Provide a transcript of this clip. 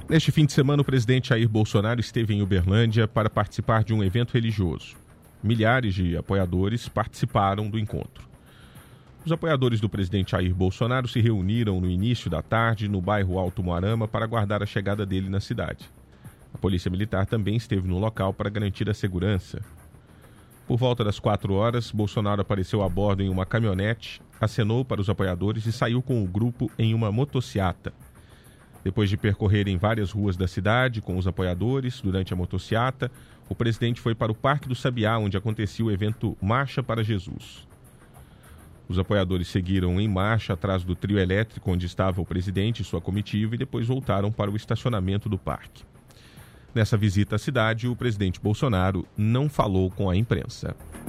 Neste fim de semana, o presidente Jair Bolsonaro esteve em Uberlândia para participar de um evento religioso. Milhares de apoiadores participaram do encontro. Os apoiadores do presidente Jair Bolsonaro se reuniram no início da tarde no bairro Alto Moarama para aguardar a chegada dele na cidade. A Polícia Militar também esteve no local para garantir a segurança. Por volta das 4 horas, Bolsonaro apareceu a bordo em uma caminhonete, acenou para os apoiadores e saiu com o grupo em uma motociata. Depois de percorrerem várias ruas da cidade com os apoiadores durante a motociata, o presidente foi para o Parque do Sabiá, onde acontecia o evento Marcha para Jesus. Os apoiadores seguiram em marcha atrás do trio elétrico onde estava o presidente e sua comitiva e depois voltaram para o estacionamento do parque. Nessa visita à cidade, o presidente Bolsonaro não falou com a imprensa.